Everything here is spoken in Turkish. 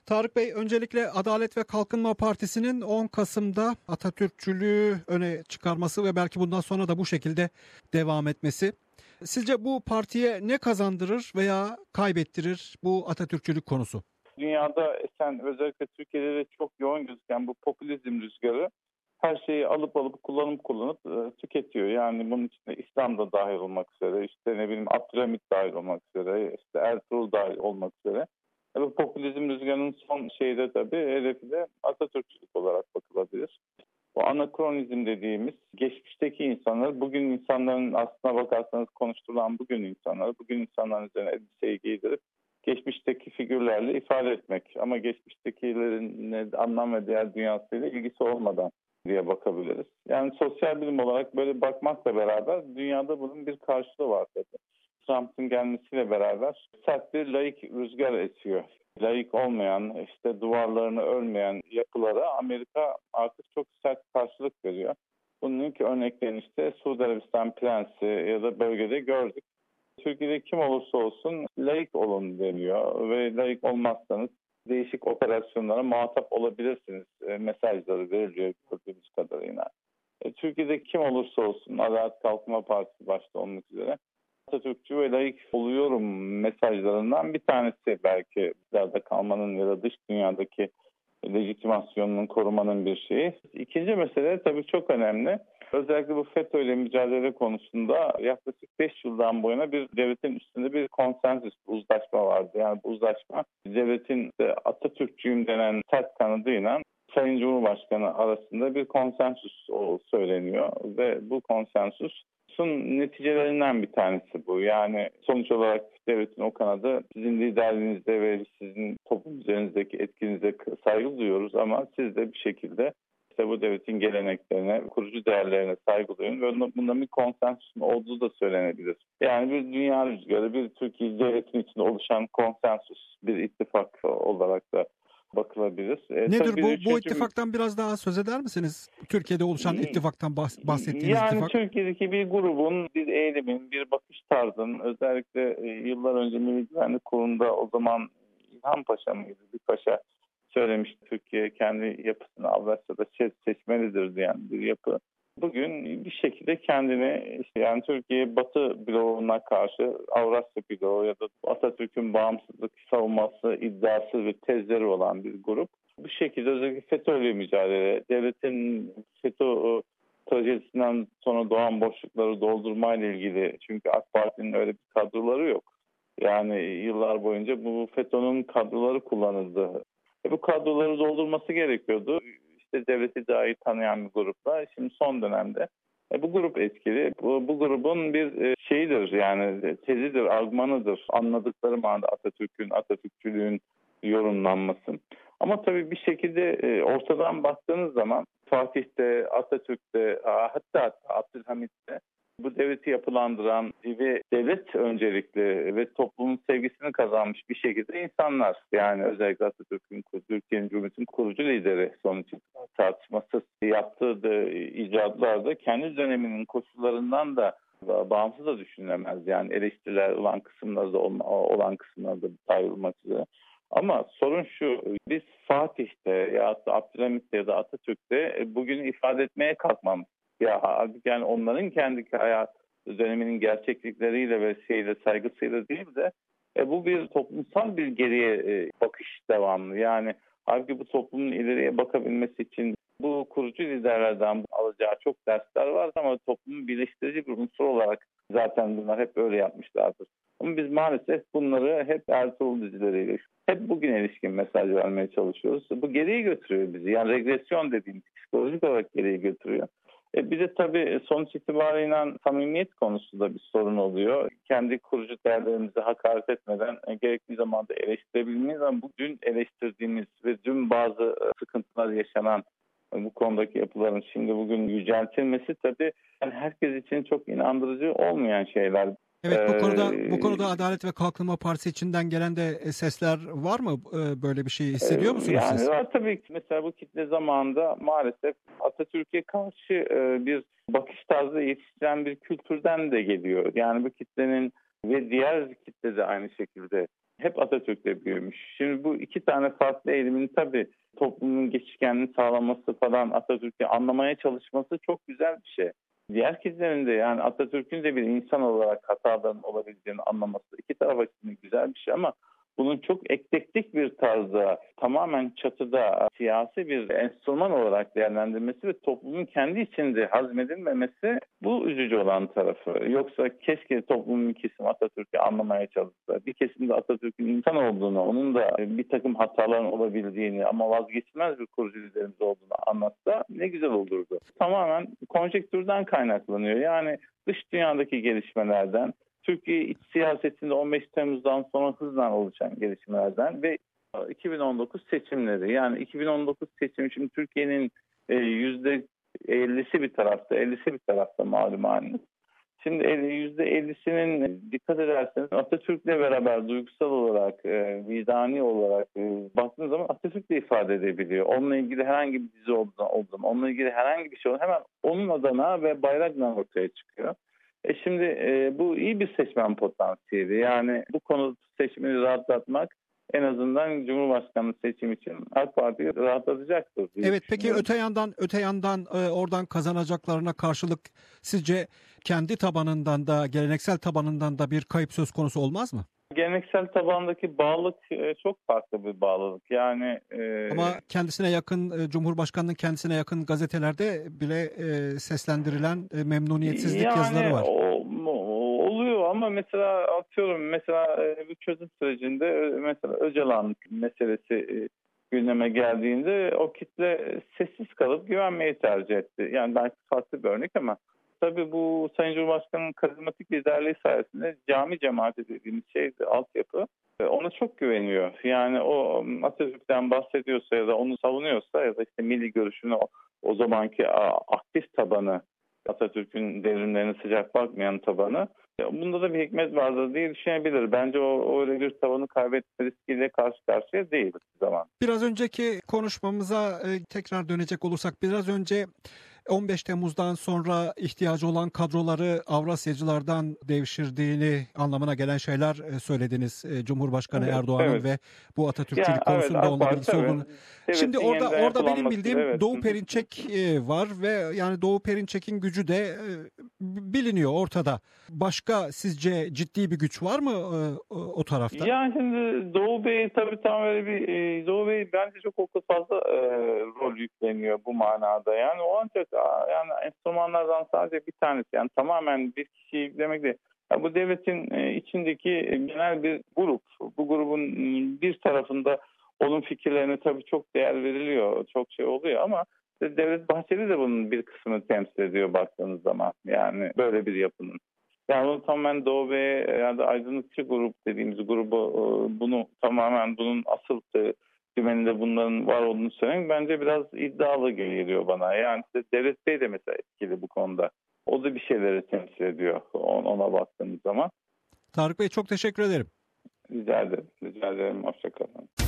Tarık Bey, öncelikle Adalet ve Kalkınma Partisi'nin 10 Kasım'da Atatürkçülüğü öne çıkarması ve belki bundan sonra da bu şekilde devam etmesi. Sizce bu partiye ne kazandırır veya kaybettirir bu Atatürkçülük konusu? Dünyada esen, özellikle Türkiye'de de çok yoğun gözüken bu popülizm rüzgarı her şeyi alıp kullanıp tüketiyor. Yani bunun içinde İslam da dahil olmak üzere, işte ne bileyim Abdülhamit dahil olmak üzere, işte Ertuğrul dahil olmak üzere. Bu popülizm rüzgarının son şeyi de tabii hedefi de Atatürkçülük olarak bakılabilir. Bu anakronizm dediğimiz geçmişteki insanlar, bugün insanların aslına bakarsanız konuşturulan bugün insanların üzerine elbiseyi giydirip geçmişteki figürlerle ifade etmek. Ama geçmiştekilerin anlam ve diğer dünyasıyla ilgisi olmadan diye bakabiliriz. Yani sosyal bilim olarak böyle bakmakla beraber dünyada bunun bir karşılığı var tabii. Trump'ın gelmesiyle beraber sert bir laik rüzgar esiyor. Laik olmayan, işte duvarlarını örmeyen yapılara Amerika artık çok sert karşılık veriyor. Bunun ilk örneklerini işte Suudi Arabistan Prensi ya da bölgede gördük. Türkiye'de kim olursa olsun laik olun deniyor ve laik olmazsanız değişik operasyonlara muhatap olabilirsiniz mesajları veriliyor gördüğümüz kadarıyla. Türkiye'de kim olursa olsun Adalet Kalkınma Partisi başta olmak üzere Atatürkçü ve laik oluyorum mesajlarından bir tanesi belki bizlerde kalmanın ya da dış dünyadaki legitimasyonunun korumanın bir şeyi. İkinci mesele tabii çok önemli. Özellikle bu FETÖ ile mücadele konusunda yaklaşık 5 yıldan bu yana bir devletin üstünde bir konsensüs, uzlaşma vardı. Yani bu uzlaşma devletin Atatürkçüyüm denen sert kanadıyla Sayın Cumhurbaşkanı arasında bir konsensüs söyleniyor ve bu konsensüsün neticelerinden bir tanesi bu. Yani sonuç olarak devletin o kanadı sizin liderliğinizde ve sizin toplum üzerinizdeki etkinize saygı duyuyoruz ama siz de bir şekilde işte bu devletin geleneklerine, kurucu değerlerine saygı duyun ve bundan bir konsensüsün olduğu da söylenebilir. Yani bir dünya rüzgarı, bir Türkiye devletin içinde oluşan konsensüs, bir ittifak olarak da bakılabilir. Nedir bu? Bu Üçüncü... ittifaktan biraz daha söz eder misiniz? Türkiye'de oluşan ittifaktan bahsettiğiniz yani ittifak. Türkiye'deki bir grubun, bir eğilimin, bir bakış tarzının özellikle yıllar önce Milli Güvenlik Kurulu'nda o zaman İlhan Paşa mıydı? Bir paşa söylemişti, Türkiye kendi yapısını Avrasya'da seçmelidir diyen bir yapı. Bugün bir şekilde kendini yani Türkiye Batı bloğuna karşı Avrasya bloğu ya da Atatürk'ün bağımsızlık savunması iddiası ve tezleri olan bir grup. Bu şekilde özellikle FETÖ'yle mücadele, devletin FETÖ trajedisinden sonra doğan boşlukları doldurmayla ilgili, çünkü AK Parti'nin öyle bir kadroları yok. Yani yıllar boyunca bu FETÖ'nün kadroları kullanıldı. Bu kadroları doldurması gerekiyordu. İşte devleti daha iyi tanıyan bir grupla. Şimdi son dönemde bu grup etkili. Bu grubun bir şeyidir, yani tezidir, argümanıdır. Anladıkları manada Atatürkçülüğün yorumlanması. Ama tabii bir şekilde ortadan baktığınız zaman Fatih'te, Atatürk'te, hatta Abdülhamit'te bu devleti yapılandıran ve devlet öncelikli ve toplumun sevgisini kazanmış bir şekilde insanlar. Yani özellikle Atatürk'ün, Türkiye'nin Cumhuriyeti'nin kurucu lideri sonuç tartışmasız yaptığı icraatlar da kendi döneminin koşullarından da bağımsız da düşünülemez. Yani eleştiriler olan kısımlarda da dahil olmak üzere. Ama sorun şu, biz Fatih'te ya da Abdülhamit'te ya da Atatürk'te bugün ifade etmeye kalkmamız. Ya yani onların kendi hayat döneminin gerçeklikleriyle ve saygısıyla değil de bu bir toplumsal bir geriye bakış devamlı. Yani halbuki bu toplumun ileriye bakabilmesi için bu kurucu liderlerden alacağı çok dersler var ama toplumu birleştirici bir unsur olarak zaten bunlar hep öyle yapmışlardır. Ama biz maalesef bunları hep Ertuğrul dizileriyle, hep bugüne ilişkin mesaj vermeye çalışıyoruz. Bu geriye götürüyor bizi. Yani regresyon dediğimiz psikolojik olarak geriye götürüyor. Bir de tabii sonuç itibariyle samimiyet konusunda bir sorun oluyor. Kendi kurucu değerlerimize hakaret etmeden gerekli zamanda eleştirebilmeyiz ama dün eleştirdiğimiz ve dün bazı sıkıntılar yaşanan bu konudaki yapıların şimdi bugün yüceltilmesi tabii yani herkes için çok inandırıcı olmayan şeyler. Evet, bu konuda Adalet ve Kalkınma Partisi içinden gelen de sesler var mı? Böyle bir şey hissediyor musunuz yani siz? var tabii ki. Mesela bu kitle zamanında maalesef Atatürk'e karşı bir bakış tarzı yetiştiren bir kültürden de geliyor. Yani bu kitlenin ve diğer kitle de aynı şekilde hep Atatürk'le büyümüş. Şimdi bu iki tane farklı eğilimin tabii toplumun geçişkenliğini sağlaması falan, Atatürk'ü anlamaya çalışması çok güzel bir şey. Diğer kitlerin de yani Atatürk'ün de bir insan olarak hataların olabileceğini anlaması iki taraf açısından güzel bir şey ama bunun çok eklektik bir tarzda, tamamen çatıda siyasi bir enstrüman olarak değerlendirmesi ve toplumun kendi içinde hazmedilmemesi bu üzücü olan tarafı. Yoksa keşke toplumun bir kesimi Atatürk'ü anlamaya çalışsa, bir kesim de Atatürk'ün insan olduğunu, onun da bir takım hataların olabildiğini ama vazgeçilmez bir kurucu liderimiz olduğunu anlatsa ne güzel olurdu. Tamamen konjektürden kaynaklanıyor. Yani dış dünyadaki gelişmelerden, Türkiye iç siyasetinde 15 Temmuz'dan sonra hızla oluşan gelişmelerden ve 2019 seçimleri. Yani 2019 seçimi şimdi Türkiye'nin %50'si bir tarafta, 50'si bir tarafta malum haliniz. Şimdi %50'sinin dikkat ederseniz Atatürk'le beraber duygusal olarak, vicdani olarak baktığınız zaman Atatürk'le ifade edebiliyor. Onunla ilgili herhangi bir dizi olduğu zaman, onunla ilgili herhangi bir şey olduğu hemen onun adına ve bayrakla ortaya çıkıyor. Şimdi bu iyi bir seçmen potansiyeli. Yani bu konuda seçmeni rahatlatmak en azından Cumhurbaşkanlığı seçimi için AK Parti'yi rahatlatacaktır. Evet, peki öte yandan oradan kazanacaklarına karşılık sizce kendi tabanından da geleneksel tabanından da bir kayıp söz konusu olmaz mı? Geleneksel tabandaki bağlılık çok farklı bir bağlılık. Yani ama kendisine yakın Cumhurbaşkanı'nın kendisine yakın gazetelerde bile seslendirilen memnuniyetsizlik yazıları var. Oluyor ama mesela atıyorum bir çözüm sürecinde mesela Öcalan meselesi gündeme geldiğinde o kitle sessiz kalıp güvenmeyi tercih etti. Yani belki farklı bir örnek ama tabii bu Sayın Cumhurbaşkanı'nın karizmatik liderliği sayesinde cami cemaati dediğimiz şey altyapı ona çok güveniyor. Yani o Atatürk'ten bahsediyorsa ya da onu savunuyorsa ya da işte milli görüşünü o zamanki aktif tabanı Atatürk'ün devrimlerine sıcak bakmayan tabanı. Bunda da bir hikmet vardır diye düşünebilir. Bence o öyle bir tabanı kaybetme riskiyle karşı karşıya değil bu zaman. Biraz önceki konuşmamıza tekrar dönecek olursak biraz önce 15 Temmuz'dan sonra ihtiyacı olan kadroları Avrasyacılardan devşirdiğini anlamına gelen şeyler söylediniz. Cumhurbaşkanı Erdoğan'ın ve bu Atatürkçülük konusunda onunla ilgisi olduğunu. Şimdi orada benim bildiğim Doğu Perinçek var ve yani Doğu Perinçek'in gücü de biliniyor ortada. Başka sizce ciddi bir güç var mı o tarafta? Yani şimdi Doğu Bey tabii tam öyle bir Doğu Bey bence çok fazla rol yükleniyor bu manada. Yani o ancak yani enstrümanlardan sadece bir tanesi. Yani tamamen bir kişiyi yüklemek değil. Yani bu devletin içindeki genel bir grup. Bu grubun bir tarafında onun fikirlerine tabii çok değer veriliyor. Çok şey oluyor ama Devlet Bahçeli de bunun bir kısmını temsil ediyor baktığınız zaman. Yani böyle bir yapının. Yani bunu tamamen Doğu ve yani aydınlıkçı grup dediğimiz grubu bunu tamamen bunun asıl dümeninde bunların var olduğunu söylemek bence biraz iddialı geliyor bana. Yani işte Devlet Bey de mesela etkili bu konuda. O da bir şeyleri temsil ediyor ona baktığımız zaman. Tarık Bey çok teşekkür ederim. Rica ederim. Rica ederim. Hoşça kalın.